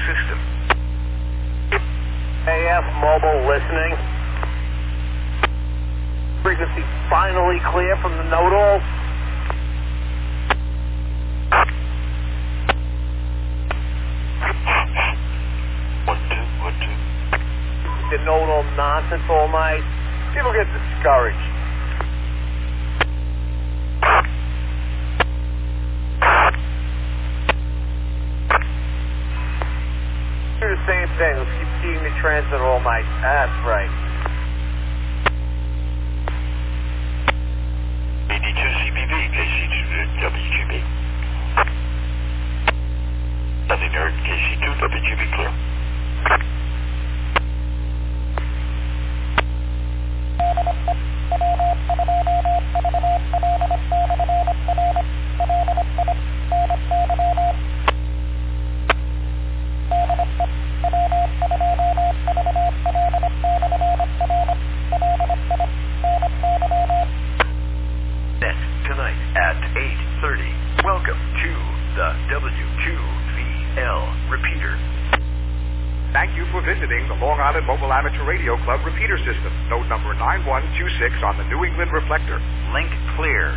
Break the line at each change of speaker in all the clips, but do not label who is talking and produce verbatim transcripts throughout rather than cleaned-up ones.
system.
A F mobile listening. Frequency finally clear from the nodal.
One, two, one, two.
The nodal nonsense all night. People get discouraged. Do the same thing. Let's keep feeding the transmitter all night. That's right.
B D two C B B, K C two W Q B. Nothing heard, K C two W Q B clear.
Tonight at eight thirty. Welcome to the W Q V L repeater.
Thank you for visiting the Long Island Mobile Amateur Radio Club repeater system. Node number nine one two six on the New England reflector.
Link clear.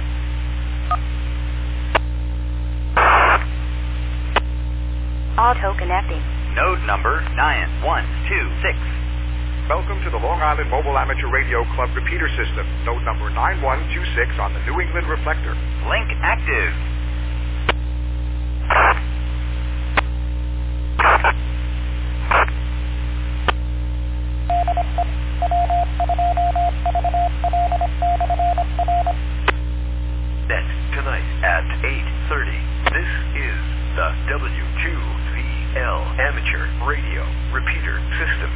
Auto connecting.
Node number nine one two six.
Welcome to the Long Island Mobile Amateur Radio Club repeater system. Node number nine one two six on the New England reflector.
Link active. Set tonight at eight thirty. This is the W Q V L Amateur Radio Repeater System.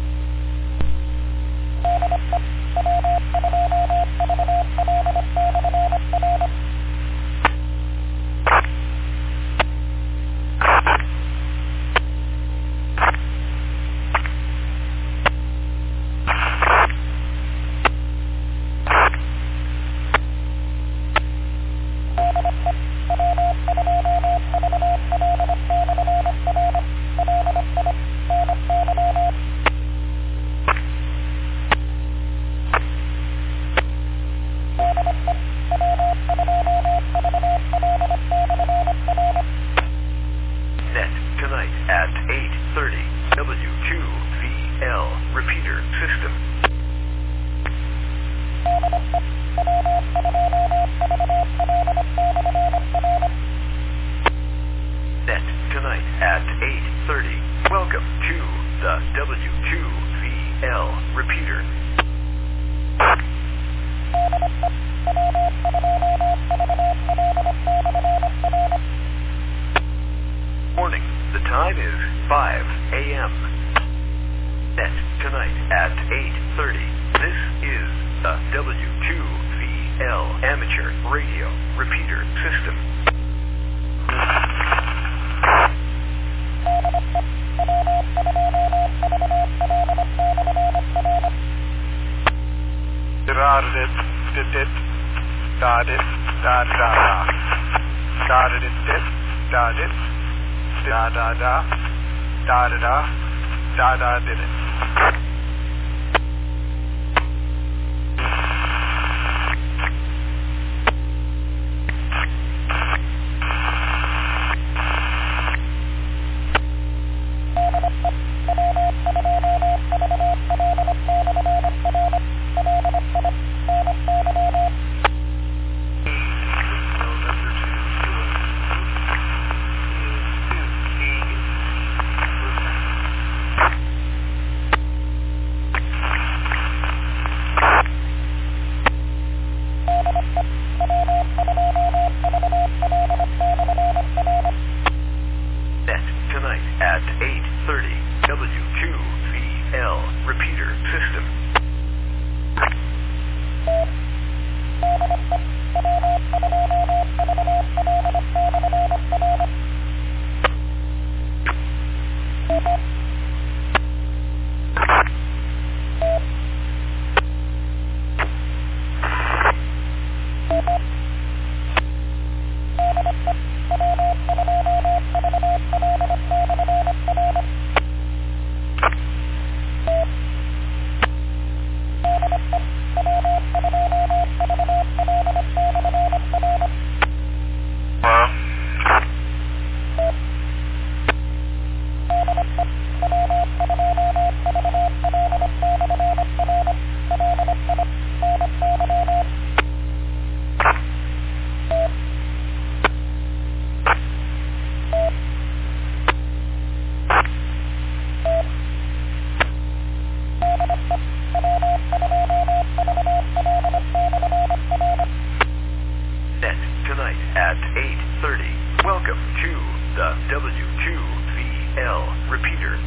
Set tonight at eight thirty. W Q V L repeater system. Set tonight at eight thirty. Welcome to the W Q V L repeater. Morning. The time is five A M Set tonight at eight thirty. This is the W Q V L Amateur Radio Repeater System.
Da-da-da-da, da-da-da, da-da-da, da-da-da-da, da-da-da, da-da-da, da-da-da, da-da-da-da. Set tonight at eight thirty. W Q V L repeater system.
L. Repeater.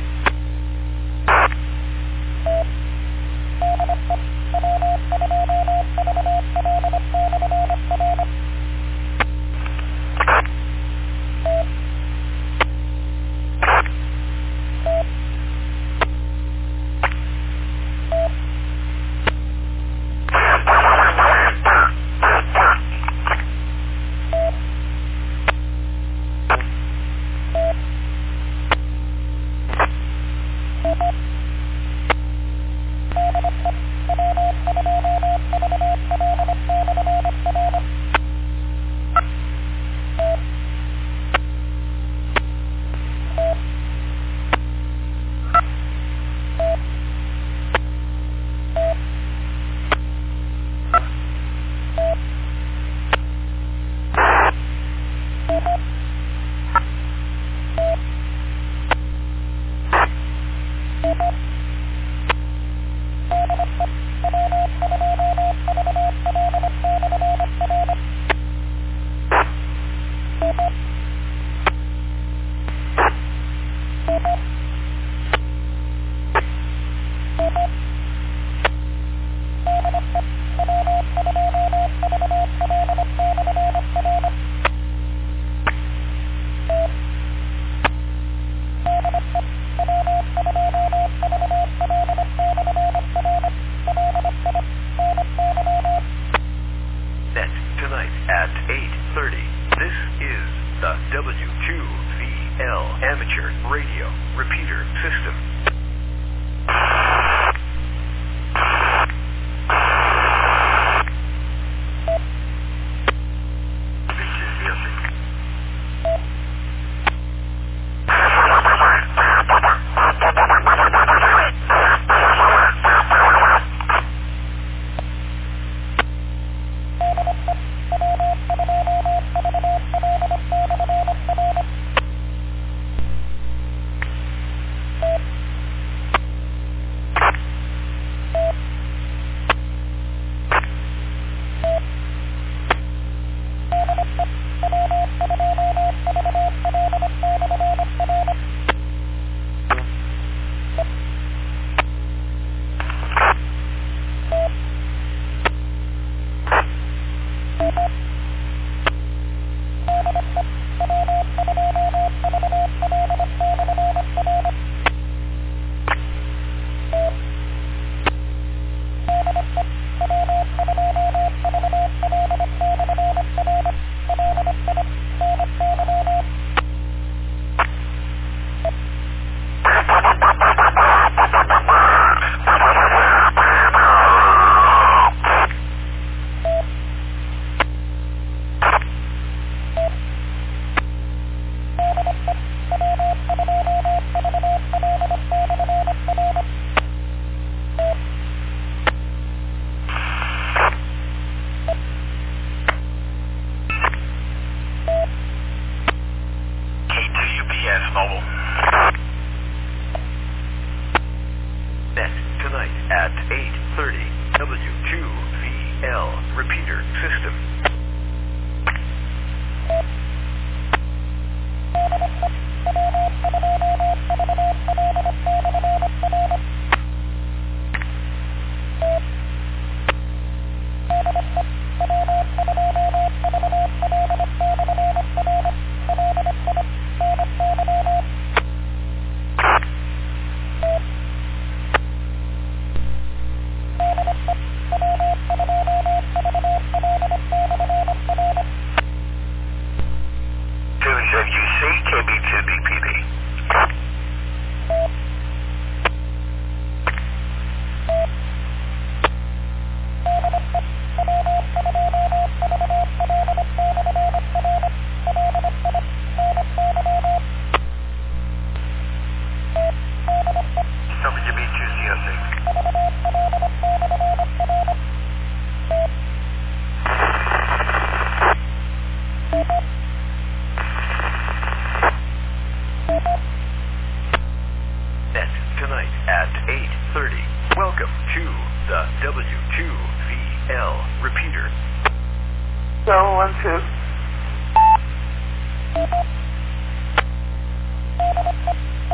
One, two.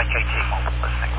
K T Mobile listening.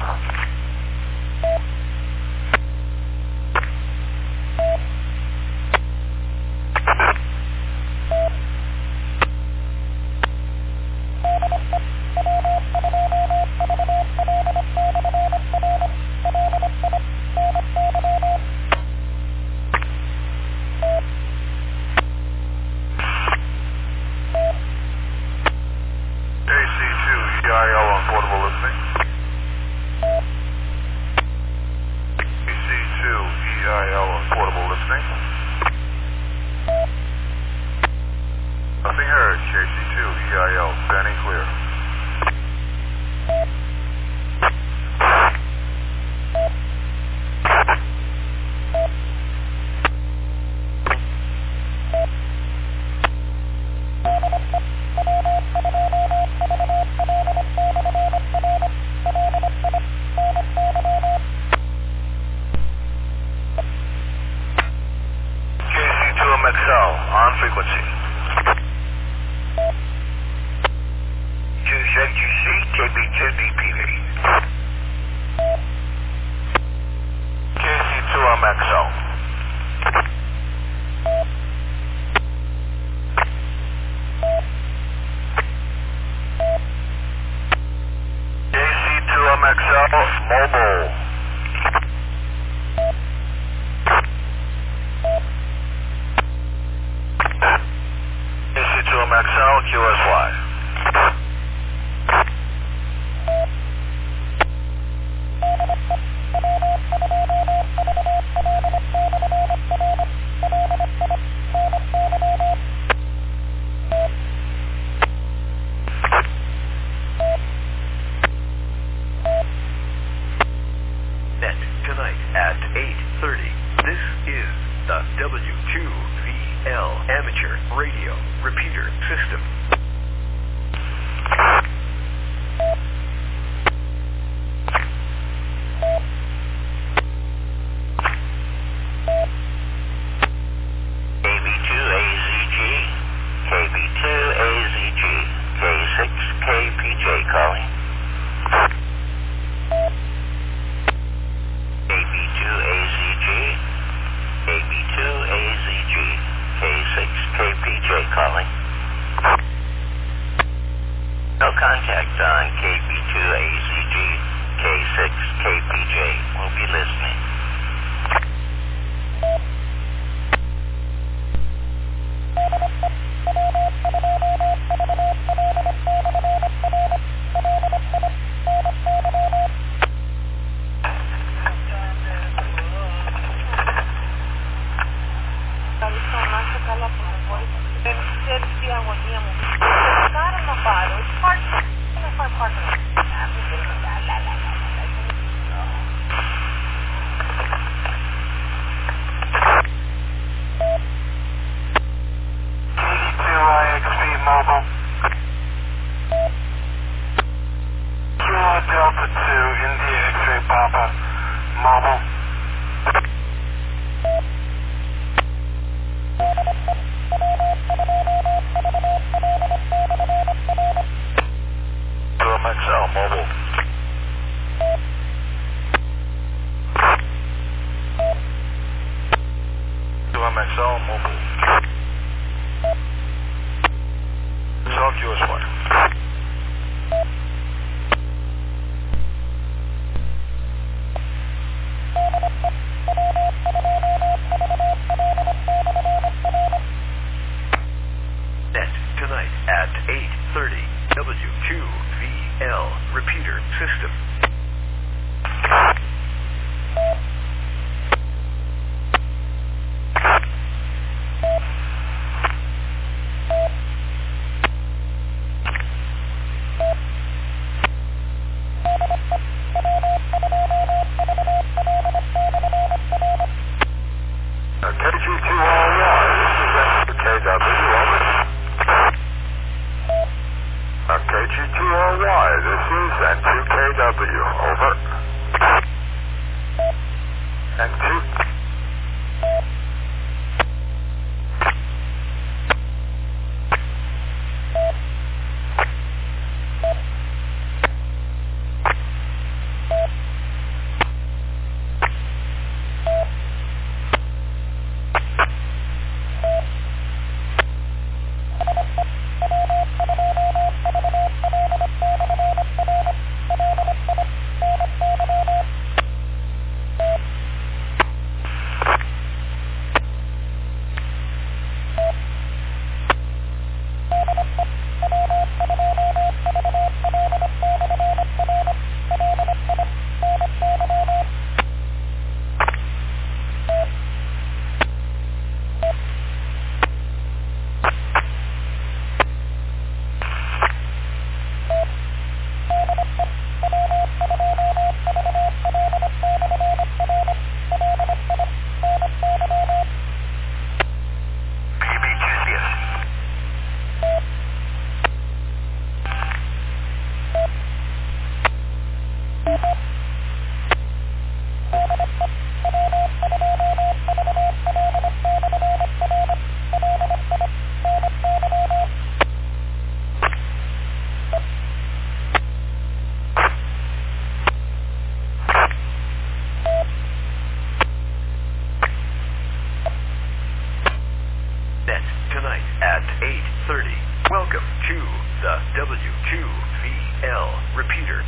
two V L. Repeater.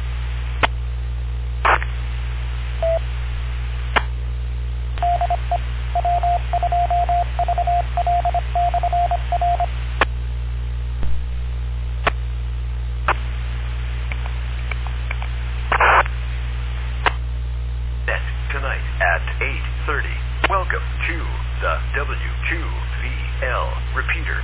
Thank you. eight thirty. Welcome to the W Q V L repeater.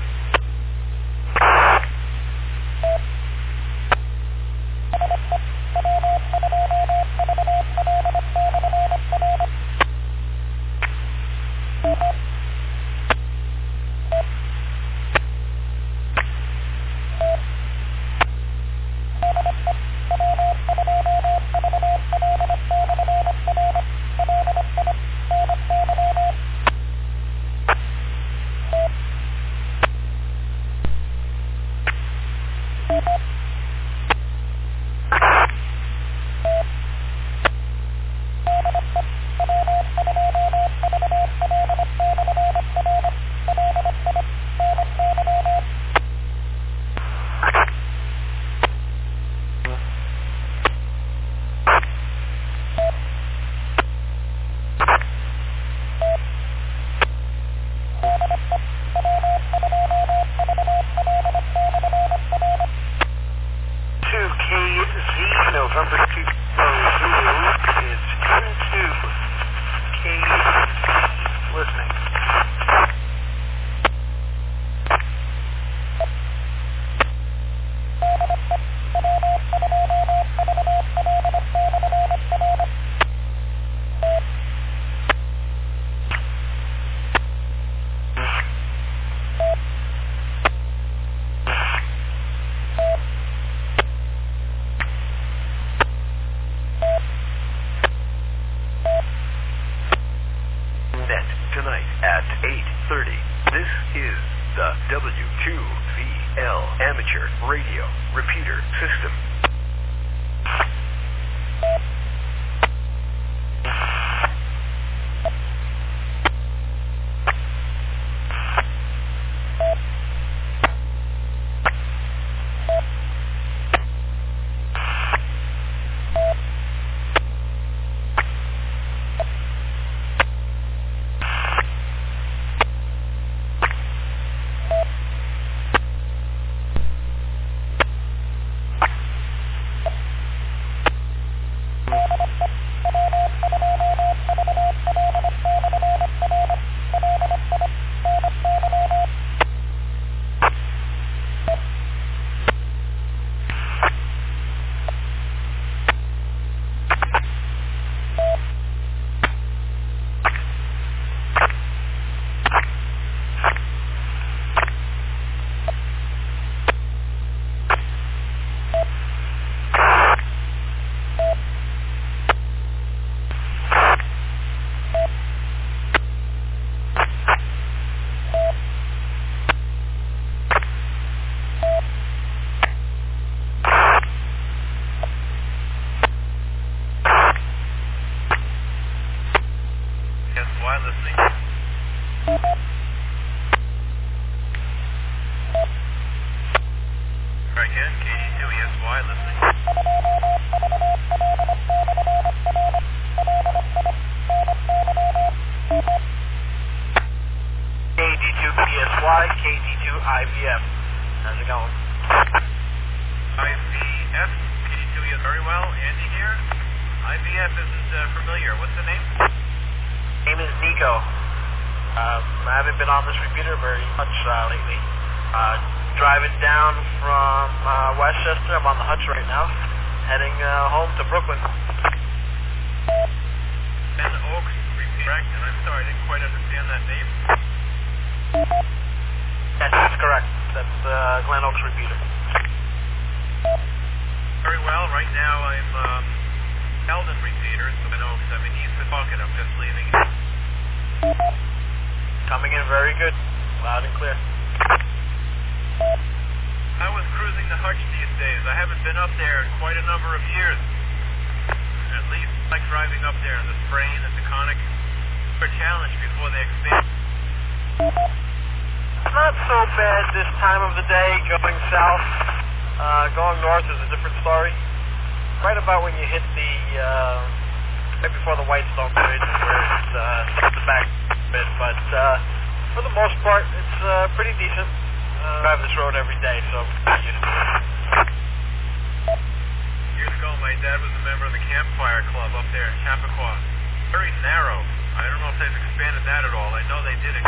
My dad was a member of the campfire club up there in Chappaqua. Very narrow. I don't know if they've expanded that at all. I know they did it.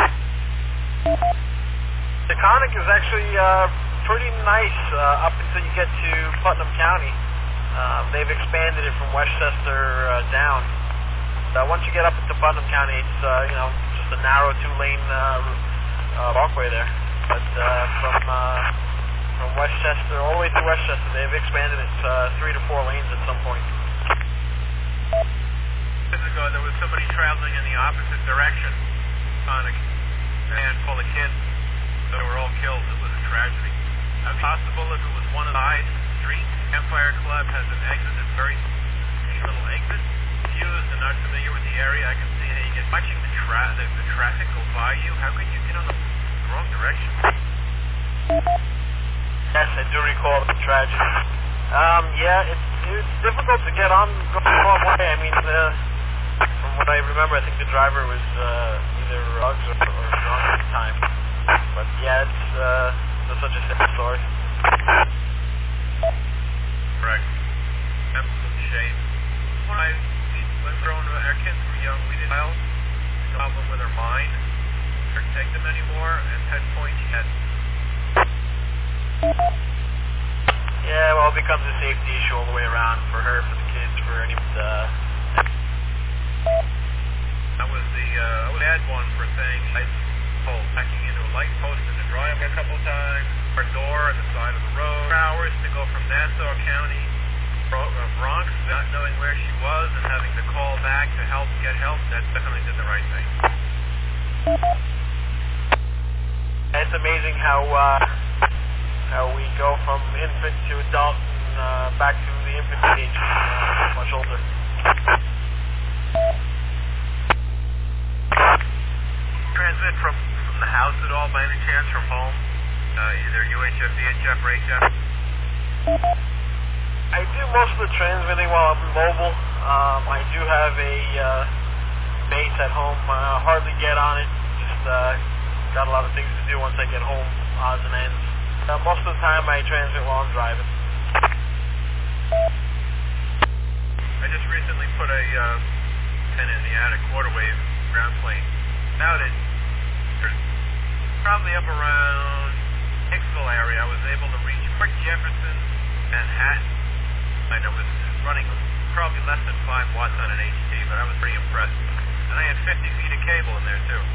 Taconic is actually uh, pretty nice uh, up until you get to Putnam County. Uh, they've expanded it from Westchester uh, down. Uh, once you get up into Putnam County, it's uh, you know just a narrow two-lane uh, uh, walkway there. But uh, from uh, from Westchester all the way to Westchester, they've expanded it uh, three to four lanes at some point.
Years ago, there was somebody traveling in the opposite direction on a van full of kids. They were all killed. It was a tragedy. It's possible if it was one of the side streets. Empire Club has an exit that's very little exit. Confused and not familiar with the area, I can see how you get watching the, tra- the, the traffic go by you. How could you get on the wrong direction?
Yes, I do recall the tragedy. Um, yeah, it's, it's difficult to get on going the wrong way. I mean, uh, from what I remember, I think the driver was uh, either drugs or, or drunk at the time. But yeah, it's, uh, it's such a simple story.
Correct. Absolute shame. When I, when grown, our kids were young, we didn't have a problem with our mind. We couldn't take them anymore, and at that point, you had.
Yeah, well, it becomes a safety issue all the way around for her, for the kids, for any. Uh,
that was the uh, I had one for saying light pole backing into a light post in the driveway a couple times. Our door at the side of the road. For hours to go from Nassau County, Bronx, not knowing where she was and having to call back to help get help. That definitely did the right thing.
It's amazing how. Uh, How we go from infant to adult and uh, back to the infant age, uh, much older.
Transmit from, from the house at all by any chance, from home? Uh, either U H F, V H F, or H F?
I do most of the transmitting while I'm mobile. Um, I do have a uh, base at home. Uh, hardly get on it. Just uh, got a lot of things to do once I get home, odds and ends. Uh, most of the time I transmit while I'm driving.
I just recently put a uh, pin in the attic quarter wave ground plane. Now that it's probably up around Hicksville area, I was able to reach Port Jefferson, Manhattan, and I was running probably less than five watts on an H T, but I was pretty impressed. And I had fifty feet of cable in there too.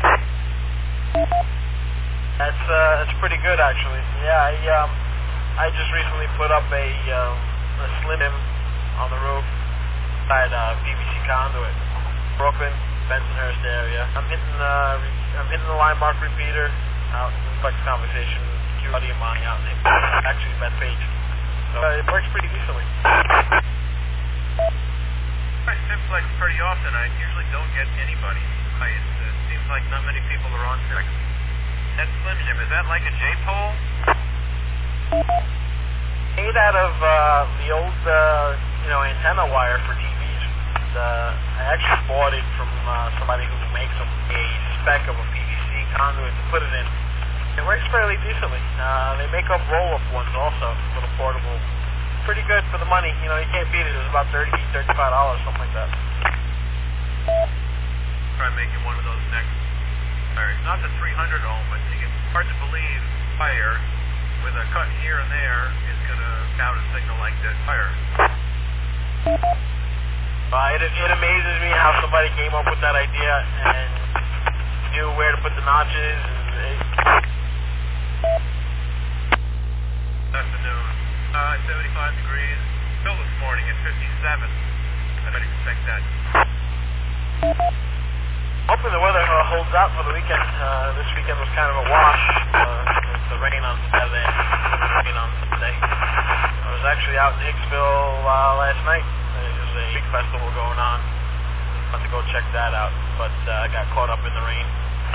That's uh, that's pretty good actually. Yeah, I um, I just recently put up a um, a slim on the roof beside uh, P V C conduit, Brooklyn, Bensonhurst area. I'm hitting uh, re- I'm hitting the line mark repeater out in Flex Conversation, Q audio mine out in actually Beth Page. So uh, it works pretty decently.
I simplex pretty often. I usually don't get anybody. I, it, it seems like not many people are on Flex. That Slim Jim, is that like a J-pole?
Made out of uh, the old, uh, you know, antenna wire for T Vs. And, uh, I actually bought it from uh, somebody who makes them, a spec of a P V C conduit to put it in. It works fairly decently. Uh, they make up roll-up ones also, little portable. Pretty good for the money. You know, you can't beat it. It was about thirty dollars, thirty-five dollars, something like that.
Try making one of those next. It's not the three hundred ohm, but it's hard to believe fire with a cut here and there is going to out a signal like that fire.
Uh, it, it amazes me how somebody came up with that idea and knew where to put the notches. And
it... Afternoon. Uh, seventy-five degrees. Still this morning at fifty-seven. I didn't expect that.
Hoping the weather uh, holds out for the weekend. Uh, this weekend was kind of a wash. Uh, with the rain on Saturday and the rain on Sunday. I was actually out in Hicksville uh, last night. There was a big festival going on. I had to go check that out, but uh, I got caught up in the rain.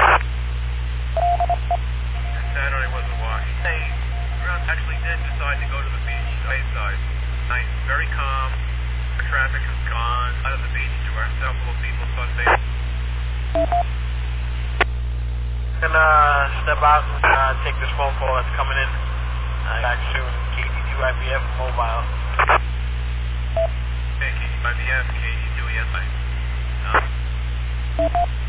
Saturday was a wash. They actually did decide to go to the beach, Bayside. Nice, very calm. The traffic is gone. Out of the beach to our couple of people sunbathing.
I'm gonna step out and uh, take this phone call that's coming in. Uh, back soon, K D two I V F Mobile.
Hey, K D two I V F, K D two E S I. Um.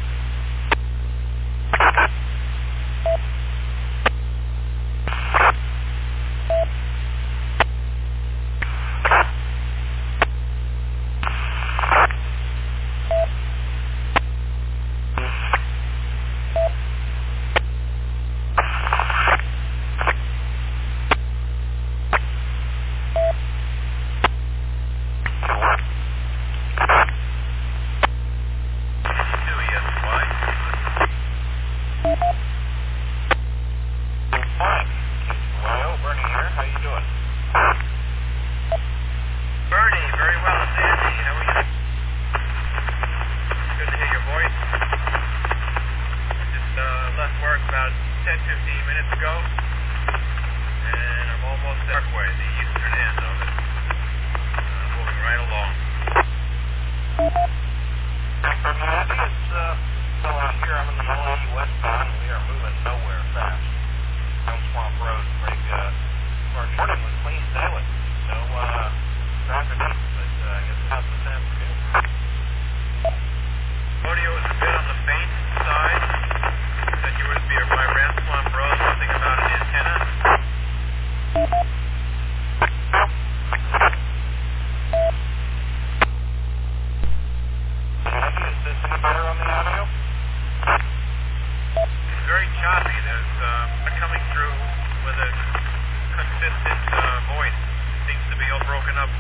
broken up.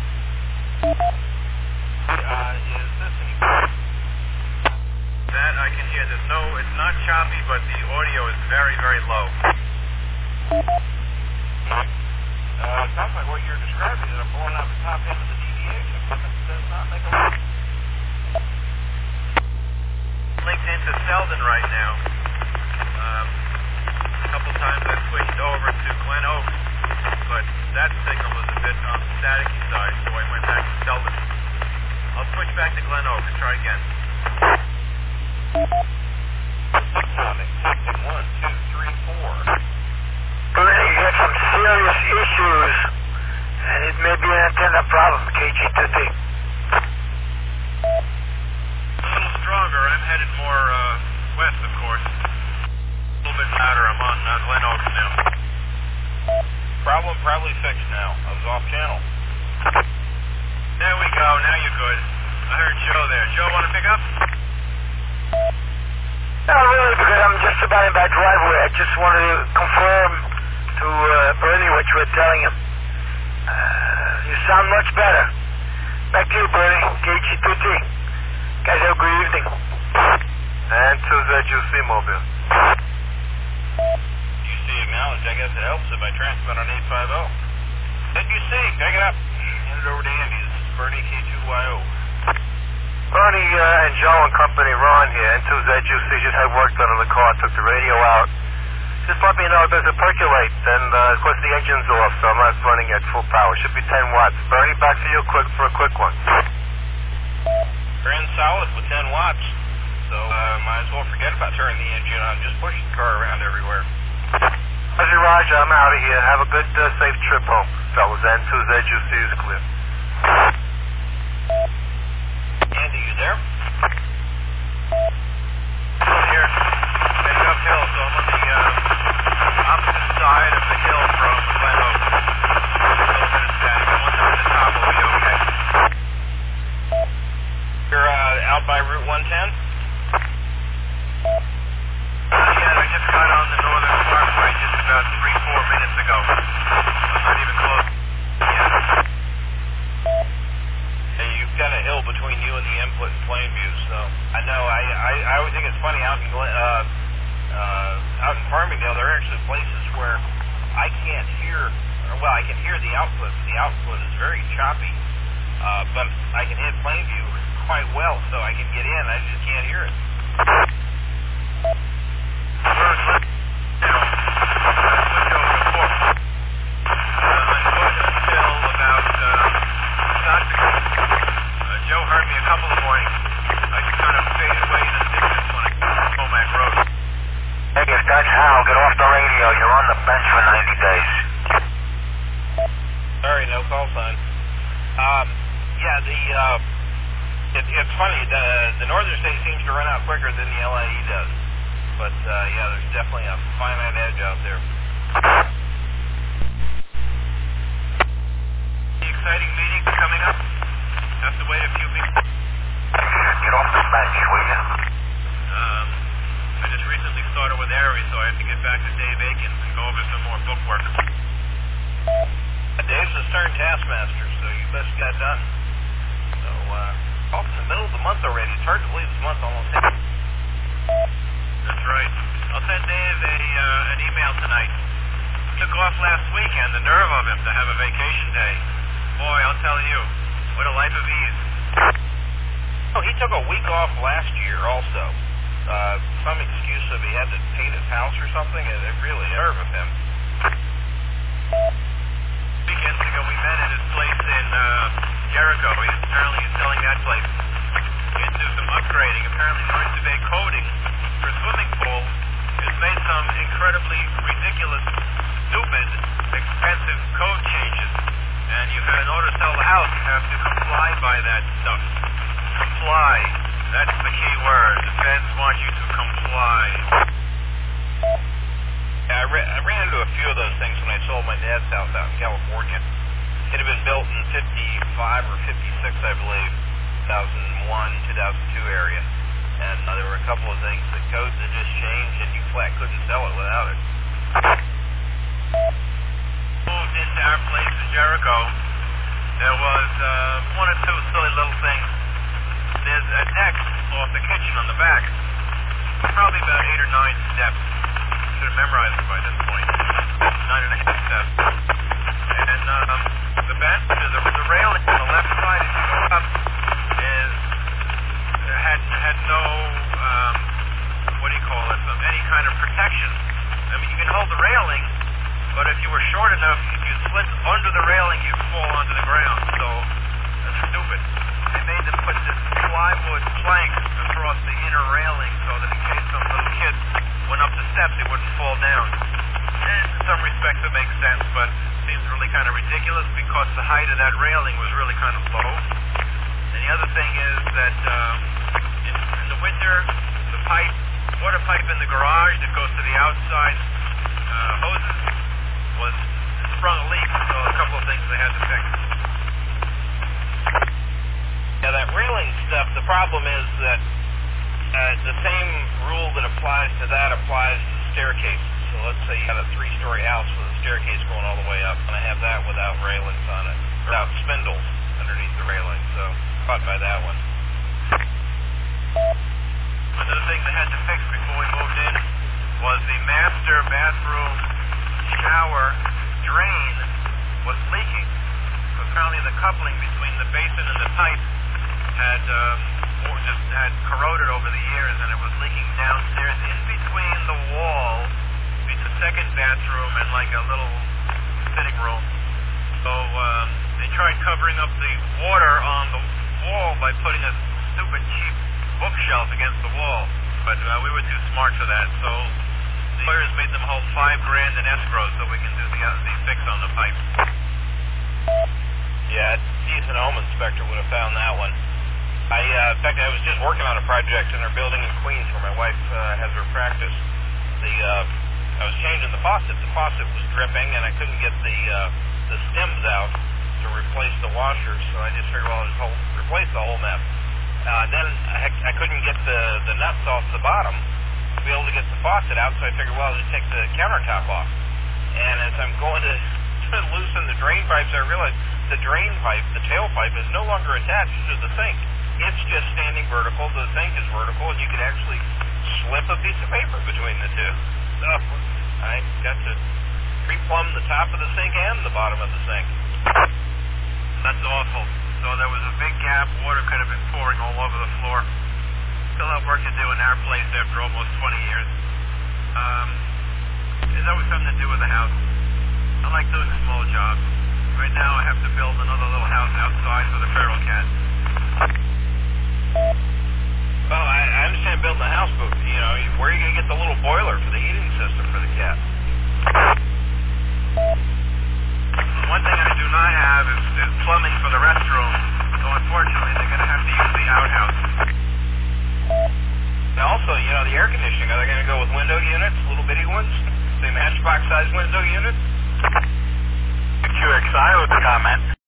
Uh, is this any better?
That I can hear. There's no, it's not choppy, but the audio is very, very low.
Uh, it sounds like what you're describing is I'm blowing out the top end of the deviation. It does not make a lot.
Linked into Selden right now. Um, a couple times I switched over to Glen Oaks, but that signal was a bit on the staticky side, so I went back to Selden. I'll switch back to Glen Oaks and try again.
Testing, testing, one, two, three, four.
Bernie, you have some serious issues, and it may be an antenna problem, K G two T.
A little stronger. I'm headed more uh, west, of course. A little bit louder. I'm on uh, Glen Oaks now.
Problem probably fixed now. I was off channel.
There we go. Now you're good. I heard Joe there. Joe, want to pick up?
Not really, because I'm just about in my driveway. I just wanted to confirm to uh, Bernie what you were telling him. Uh, you sound much better. Back to you, Bernie. K G two T. Guys, have a good evening.
And to the U C mobile.
U C acknowledged. I guess it helps if I transmit on eight fifty. U C, pick it up. Hand it over to Andy. This is Bernie, K two Y O.
Bernie uh, and Joe and company, Ron here, N two Z U C, just had work done on the car, took the radio out. Just let me know if there's a percolate, and uh, of course the engine's off, so I'm not running at full power. Should be ten watts. Bernie, back to you quick for a quick one.
We're in solid with ten watts, so uh, might as well forget about turning the engine on. Just push the car around everywhere.
Roger, Roger, I'm out of here. Have a good, uh, safe trip home, fellas. N two Z U C is clear.
Andy, you there?
I'm here. Heading uphill, so I'm on the uh, opposite side of the hill from Glen Oaks. A little bit of static. Once I'm at the top, we'll be okay.
You're uh, out by Route one ten?
Not yet. I just got on the Northern Parkway just about three, four minutes ago. I'm not even close yet.
Hey, you've got a hill between you and the input in Plainview, so I know. I, I, I always think it's funny out in Glen, uh, uh, out in Farmingdale. There are actually places where I can't hear. Or, well, I can hear the output. The output is very choppy, uh, but I can hit Plainview quite well, so I can get in. I just can't hear it.
Joe heard me a couple of mornings. I just kind of faded away in the distance when I came home that road.
Hey, if that's Hal, get off the radio. You're on the bench for ninety days.
Sorry, no call sign. Um, yeah, the uh, it, it's funny. The the northern state seems to run out quicker than the L I E does, but uh, yeah, there's definitely a finite edge out there.
The exciting meetings coming up. Have to wait a few weeks.
Get off the bench, will you?
Um, I just recently started with Aries, so I have to get back to Dave Aikens and go over some more book work.
Dave's a stern taskmaster, so you best got done. So, uh, off in the middle of the month already. It's hard to believe this month almost hit.
That's right. I'll send Dave a uh, an email tonight. Took off last weekend, the nerve of him to have a vacation day. Boy, I'll tell you, what a life of ease.
Oh, he took a week off last year also. Uh, some excuse of he had to paint his house or something, and it really nerve of him.
Weekends ago, we met at his place in uh, Jericho. He, apparently he's selling that place. He had to do some upgrading. Apparently Marine Bay Coating for swimming pool has made some incredibly ridiculous, stupid, expensive code changes. And you have, in order to sell the house, you have to comply by that stuff. Comply. That's the key word. The feds want you to comply.
Yeah, I, ra- I ran into a few of those things when I sold my dad's house out in California. It had been built in fifty-five or fifty-six, I believe, two thousand one, two thousand two area. And uh, there were a couple of things, the codes had just changed, and you flat couldn't sell it without it.
Moved into our place in Jericho, about eight or nine steps. Should have memorized it by this point. Nine and a half steps. And um, the banister, the, the railing on the left side as you go up is had had no um, what do you call it? Um, any kind of protection. I mean, you can hold the railing, but if you were short enough, if you slid under the railing, you'd fall onto the ground. So that's stupid. They made them put this plywood plank across the inner railing so that in case some little kid went up the steps, he wouldn't fall down. And in some respects, it makes sense, but it seems really kind of ridiculous because the height of that railing was really kind of low. And the other thing is that um, in, in the winter, the pipe, water pipe in the garage that goes to the outside uh, hoses was sprung a leak, so a couple of things they had to fix.
Yeah, that railing stuff, the problem is that uh, the same rule that applies to that applies to staircases. So let's say you had a three-story house with a staircase going all the way up, and I have that without railings on it, without spindles underneath the railing, so caught by that one.
Another thing they had to fix before we moved in was the master bathroom shower drain was leaking. So apparently the coupling between the basin and the pipe had um, just had corroded over the years, and it was leaking downstairs in between the wall, between the second bathroom and like a little sitting room. So um, they tried covering up the water on the wall by putting a stupid cheap bookshelf against the wall, but uh, we were too smart for that. So the lawyers made them hold five grand in escrow so we can do the, uh, the fix on the pipe.
Yeah, a decent home inspector would have found that one. I, uh, in fact, I was just working on a project in our building in Queens where my wife uh, has her practice. The uh, I was changing the faucet. The faucet was dripping, and I couldn't get the uh, the stems out to replace the washer, so I just figured, well, I'll just hold, replace the whole mess. Uh, then I, I couldn't get the, the nuts off the bottom to be able to get the faucet out, so I figured, well, I'll just take the countertop off. And as I'm going to, to loosen the drain pipes, I realized the drain pipe, the tailpipe, is no longer attached to the sink. It's just standing vertical. The sink is vertical, and you can actually slip a piece of paper between the two. So I got to pre-plumb the top of the sink and the bottom of the sink.
That's awful. So there was a big gap. Water could have been pouring all over the floor. Still have work to do in our place after almost twenty years. Um, there's always something to do with the house. I like doing small jobs. Right now I have to build another little house outside for the feral cat.
Well, I, I understand building a house, but, you know, where are you going to get the little boiler for the heating system for the cat?
One thing I do not have is, is plumbing for the restroom, so unfortunately they're going to have to use the outhouse.
Now also, you know, the air conditioning, are they going to go with window units, little bitty ones? The matchbox-sized window units?
Q X I with a comment.